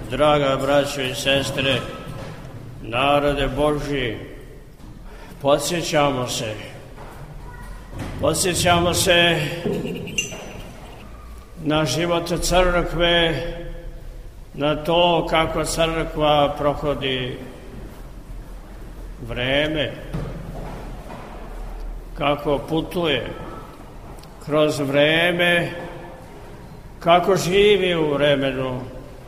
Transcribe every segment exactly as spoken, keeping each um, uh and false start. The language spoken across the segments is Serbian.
Draga braćo i sestre, narode Božji, podsjećamo se, podsjećamo se na život crkve, na to kako crkva prohodi vreme, kako putuje kroz vreme, kako živi u vremenu,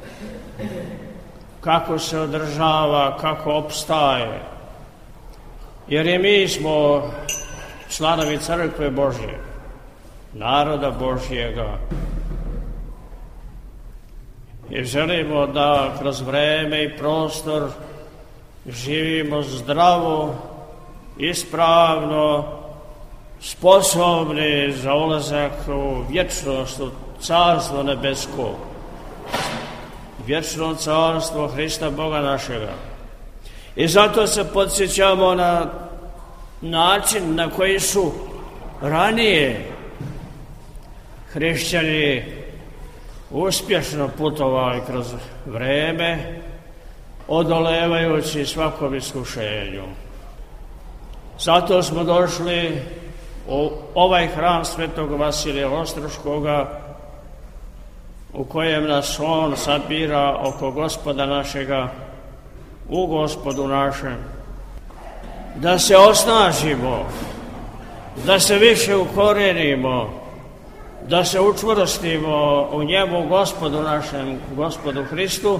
kako se održava, kako opstaje. Jer i mi smo članovi crkve Božje, naroda Božjega. I želimo da kroz vreme i prostor živimo zdravo, ispravno, sposobni za ulazak u vječnost, u carstvo nebesko, vječno carstvo Hrista Boga našega. I zato se podsjećamo na način na koji su ranije hrišćani uspješno putovali kroz vreme, odolevajući svakom iskušenju. Zato smo došli u ovaj hram svetog Vasilija Ostroškoga, u kojem nas on sabira oko Gospoda našega, u Gospodu našem, da se osnažimo, da se više ukorenimo, da se učvrstimo u njemu, Gospodu našem, Gospodu Hristu,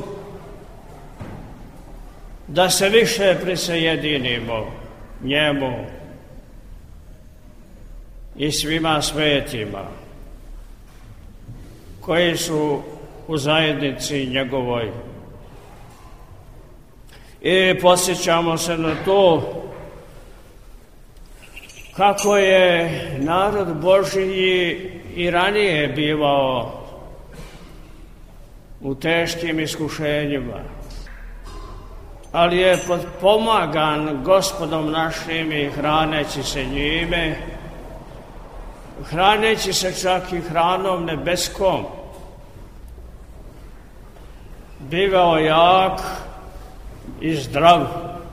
da se više prisajedinimo njemu i svima svetima koji su u zajednici njegovoj. I podsjećamo se na to kako je narod Božji i ranije bivao u teškim iskušenjima, ali je potpomagan Gospodom našim i hraneći se njime, hraneći se čak i hranom nebeskom, bivao jak i zdrav.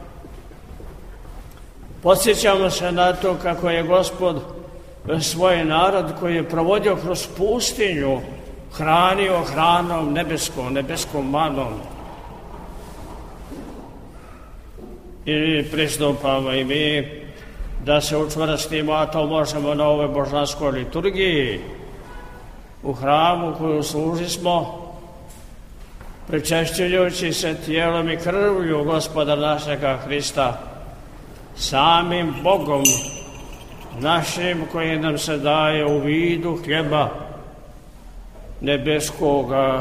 Podsjećamo se na to kako je Gospod svoj narod koji je provodio kroz pustinju hranio hranom nebeskom, nebeskom manom. I pristupamo i mi da se učvrstimo, a to možemo na ovoj božanskoj liturgiji, u hramu koju služimo, pričešćujući se tijelom i krvlju Gospoda našega Hrista, samim Bogom našim koji nam se daje u vidu hljeba nebeskoga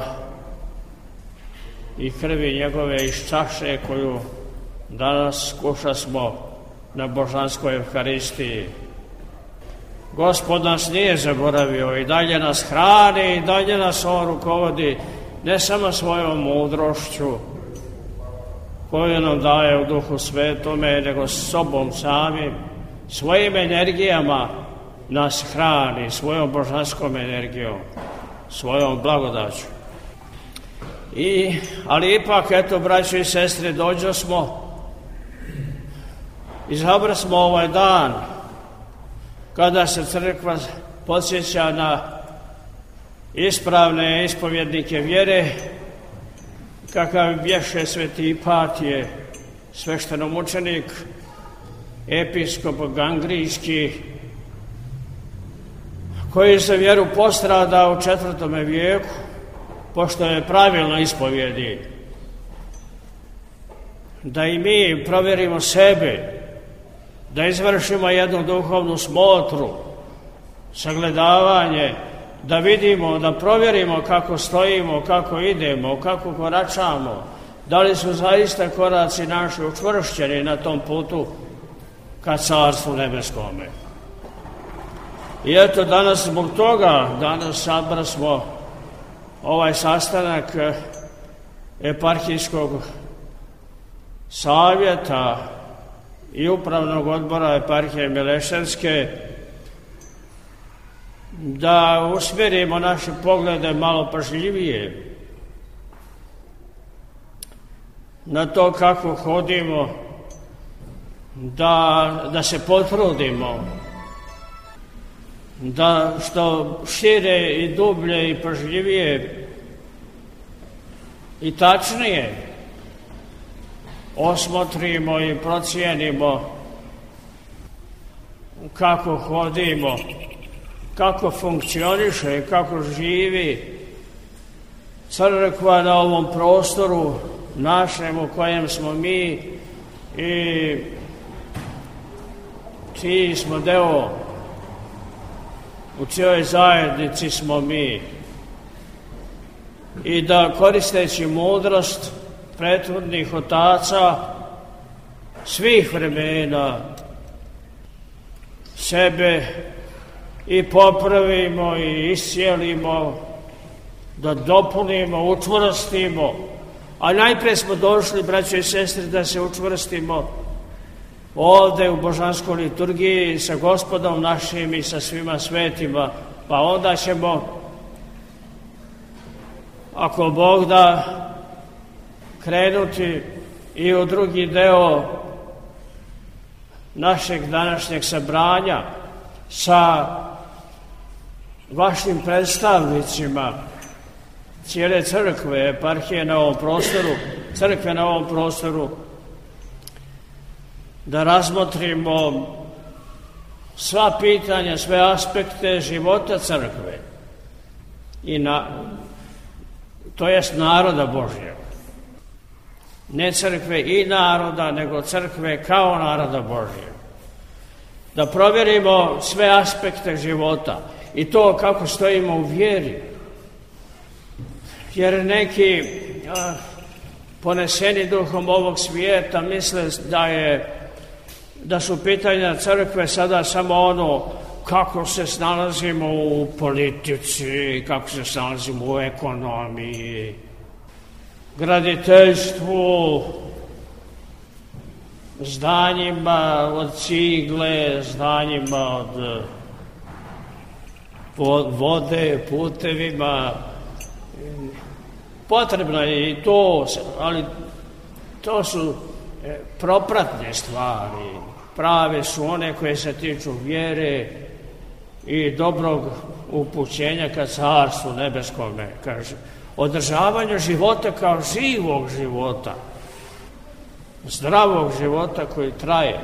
i krvi njegove iz čaše koju danas kušasmo na božanskoj Evharistiji. Gospod nas nije zaboravio i dalje nas hrani i dalje nas on rukovodi, ne samo svojom mudrošću koju nam daje u Duhu Svetome, nego s sobom samim, svojim energijama nas hrani, svojom božanskom energijom, svojom blagodaću. I, ali ipak, eto, braćo i sestre, dođo smo, izabra smo ovaj dan kada se crkva podsjeća na ispravne ispovjednike vjere, kakav bješe sveti Ipatije, sveštenomučenik, episkop Gangrijski, koji se vjeru postrada u četvrtome vijeku, pošto je pravilno ispovjedi. Da i mi provjerimo sebe, da izvršimo jednu duhovnu smotru, sagledavanje, da vidimo, da provjerimo kako stojimo, kako idemo, kako koračamo, da li su zaista koraci naši učvršćeni na tom putu ka carstvu nebeskome. I eto, danas zbog toga, danas sabra smo ovaj sastanak eparhijskog savjeta i upravnog odbora eparhije Mileševske, da usmjerimo naše poglede malo pažljivije na to kako hodimo, da, da se potrudimo, da što šire i dublje i pažljivije i tačnije osmotrimo i procijenimo kako hodimo, kako funkcioniše i kako živi crkva na ovom prostoru našem u kojem smo mi i čiji smo deo, u čijoj zajednici smo mi. I da koristeći mudrost prethodnih otaca svih vremena sebe i popravimo i iscijelimo, da dopunimo, učvrstimo. A najpre smo došli, braćo i sestre, da se učvrstimo ovde u božanskoj liturgiji sa Gospodom našim i sa svima svetima, pa onda ćemo, ako Bog da, krenuti i u drugi deo našeg današnjeg sabranja sa vašim predstavnicima cijele crkve, eparhije na ovom prostoru, crkve na ovom prostoru, da razmotrimo sva pitanja, sve aspekte života crkve i na, to jest naroda Božjeg. Ne crkve i naroda, nego crkve kao naroda Božjeg. Da provjerimo sve aspekte života i to kako stojimo u vjeri. Jer neki a, poneseni duhom ovog svijeta misle da je da su pitanja crkve sada samo ono kako se snalazimo u politici, kako se snalazimo u ekonomiji, graditeljstvu, zdanjima od cigle, zdanjima od vode, putevima. Potrebno je i to, ali to su propratne stvari. Prave su one koje se tiču vjere i dobrog upućenja ka carstvu nebeskome, kaže. Održavanje života kao živog života, zdravog života koji traje,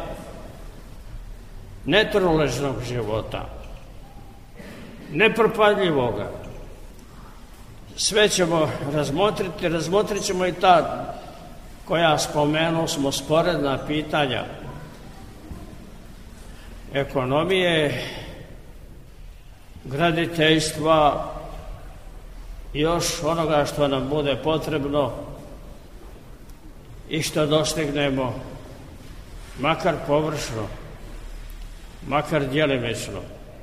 netruležnog života, nepropadljivoga. Sve ćemo razmotriti, razmotrit ćemo i ta koja spomenuo smo sporedna pitanja ekonomije, graditeljstva, još onoga što nam bude potrebno i što dostignemo, makar površno, makar djelimično.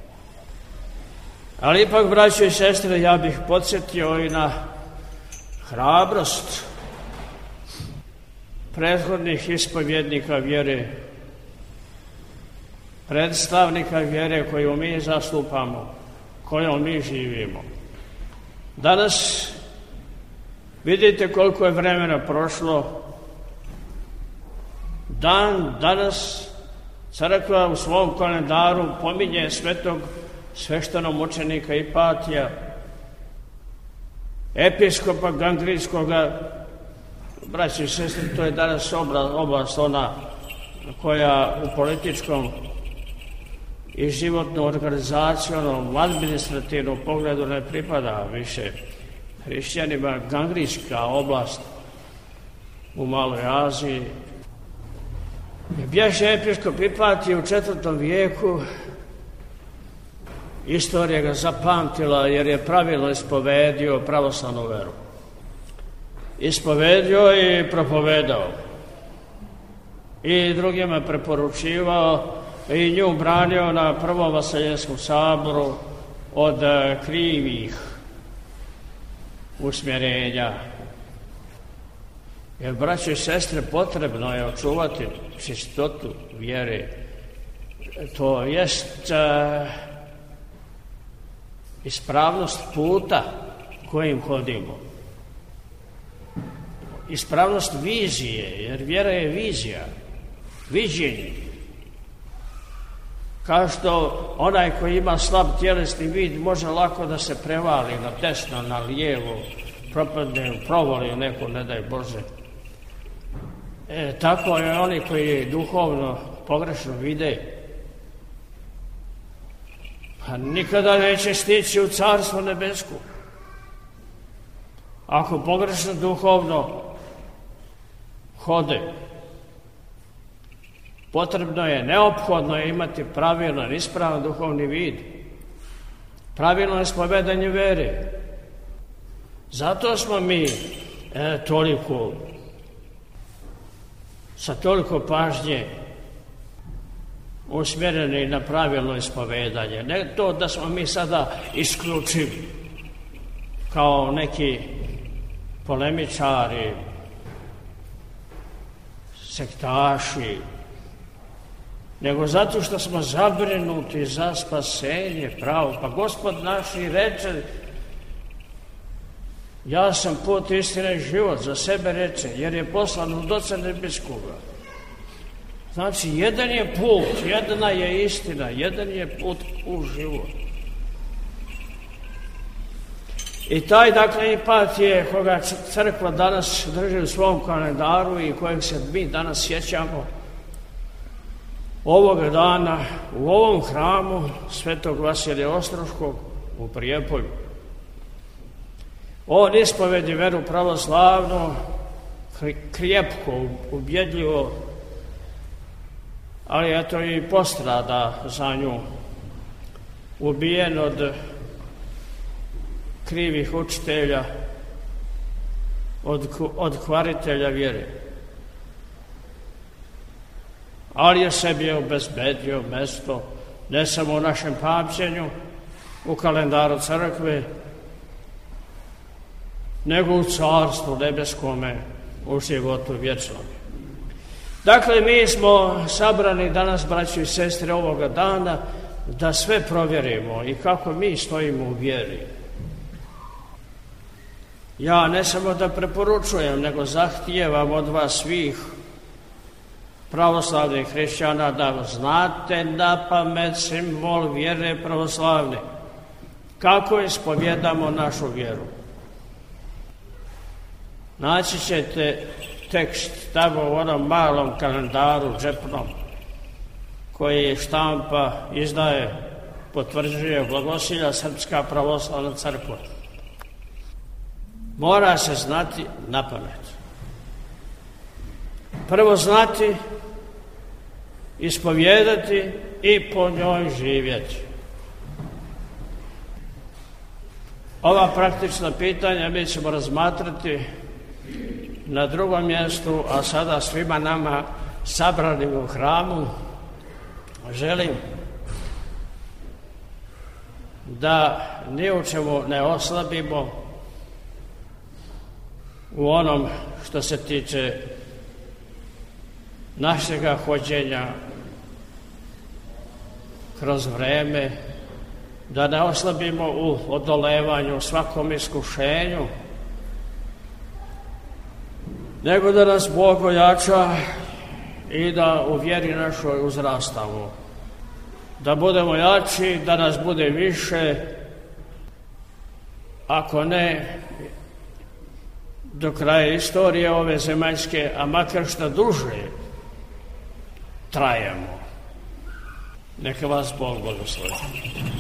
Ali ipak, braćo i sestre, ja bih podsjetio i na hrabrost prethodnih ispovjednika vjere, predstavnika vjere koju mi zastupamo, kojom mi živimo. Danas vidite koliko je vremena prošlo. Dan danas crkva u svom kalendaru pominje svetog sveštenomučenika Ipatija, episkopa Gangrijskoga. Braći i sestri, to je danas oblast ona koja u političkom i životnom, organizacionom, administrativnom pogledu ne pripada više hrišćanima. Gangrijska oblast u Maloj Aziji. Bješe episkop Ipatije u četvrtom vijeku. Istorija ga zapamtila jer je pravilno ispovedio pravoslavnu veru. Ispovedio i propovedao. I drugima preporučivao i nju branio na prvom Vaseljenskom saboru od krivih usmjerenja. Jer, braćo i sestre, potrebno je očuvati čistotu vjere. To jest uh, ispravnost puta kojim hodimo. ispravnost vizije, jer vjera je vizija, viđenje. Kao što onaj koji ima slab tjelesni vid može lako da se prevali na desno, na lijevo, propadne u provali neko, ne daj Bože. E, tako je oni koji duhovno pogrešno vide, a nikada neće stići u carstvo nebesko. Ako pogrešno duhovno hode, potrebno je, neophodno je imati pravilan, ispravan duhovni vid, pravilno ispovedanje vere. Zato smo mi e, toliko, sa toliko pažnje usmjereni na pravilno ispovedanje. Ne to da smo mi sada isključivi kao neki polemičari, sektaši, nego zato što smo zabrinuti za spasenje pravo. Pa Gospod naš i reče, ja sam put, istina i život, za sebe reče, jer je poslan od Oca nebeskoga. Znači, jedan je put, jedna je istina, jedan je put u život. I taj, dakle, ipat je koga crkva danas drži u svom kalendaru i kojeg se mi danas sjećamo ovoga dana u ovom hramu Svetog Vasilija Ostroškog u Prijepolju. On ispovedi veru pravoslavno, krepko, ubjedljivo, ali eto i postrada za nju, ubijen od krivih učitelja, od, od kvaritelja vjere. Ali je sebi obezbedio mesto ne samo u našem pamćenju, u kalendaru crkve, nego u carstvu nebeskome, u životu vječnom. Dakle, mi smo sabrani danas, braći i sestre, ovoga dana, da sve provjerimo i kako mi stojimo u vjeri. Ja ne samo da preporučujem, nego zahtijevam od vas svih pravoslavnih hrišćana da znate na pamet simbol vjere pravoslavne. Kako ispovjedamo našu vjeru? Naći ćete tekst tamo u onom malom kalendaru džepnom koji štampa, izdaje, potvrđuje, blagosilja Srpska pravoslavna crkva. Mora se znati na pamet. Prvo znati, ispovjedati i po njoj živjeti. Ova praktična pitanja mi ćemo razmatrati na drugom mjestu, a sada svima nama sabranim u hramu želim da ni u čemu ne oslabimo u onom što se tiče našega hođenja kroz vreme, da ne oslabimo u odolevanju svakom iskušenju, nego da nas Bog ojača i da u vjeri našoj uzrastamo. Da budemo jači, da nas bude više, ako ne do kraja istorije ove zemaljske, a makar što duže trajemo. Neka vas Bog blagoslovi.